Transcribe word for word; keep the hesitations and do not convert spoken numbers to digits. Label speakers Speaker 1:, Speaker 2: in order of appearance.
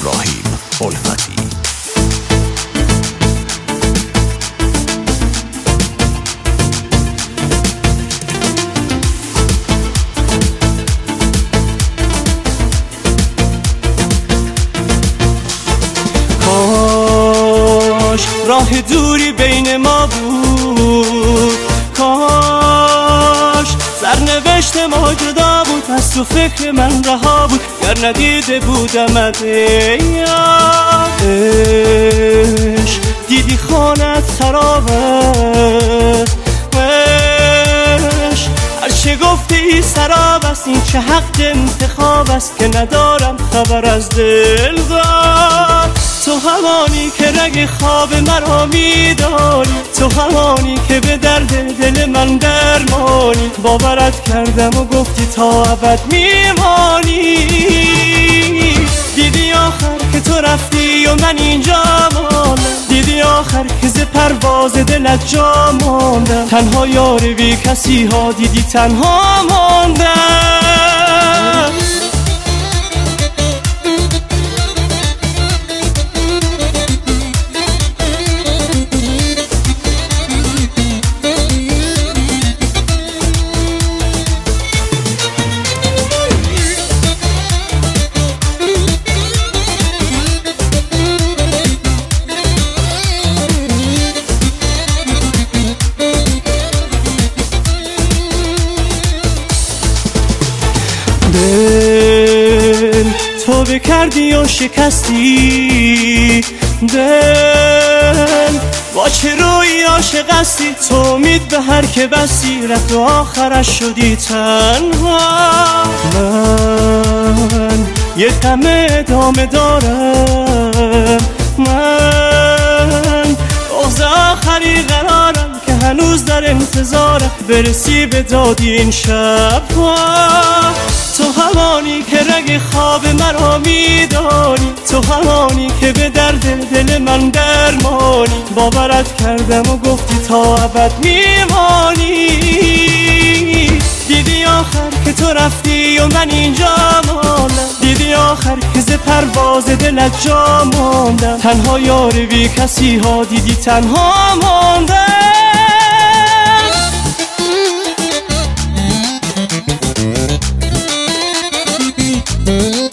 Speaker 1: ابراهیم الفتی.
Speaker 2: کاش راه دوری بین ما بود، کاش سرنوشت ما جدا بود، از تو فکر من رها بود، گر ندیده بودمت ای یادش. دیدی خانت خراب است، وش هرچه گفتی سراب است، این چه حق انتخاب است که ندارم خبر از دلدار. تو همانی که رگ خواب مرا میدانی، تو همانی که به درد دل من درمانی. باورت کردم و گفتی تا ابد میمانی، دیدی آخر که تو رفتی و من اینجا ماندم، دیدی آخر که ز پرواز دلت جا ماندم. تنها یار بی کسی ها دیدی تنها ماندم. دل تو بکردی و شکستی، دل با چه روی عاشق هستی. تو امید به هر که بستی، رفت و آخرش شدی تنها. من یه غم ادامه دارم، من بغض آخری قرارم که هنوز در انتظارم برسی به دادی این شب. تو همانی که رگ خواب مرا میدانی، تو همانی که به درد دل من درمانی. باورت کردم و گفتی تا ابد میمانی، دیدی آخر که تو رفتی و من اینجا ماندم، دیدی آخر که ز پرواز دلت جا ماندم. تنها یار بی کسی ها دیدی تنها ماندم.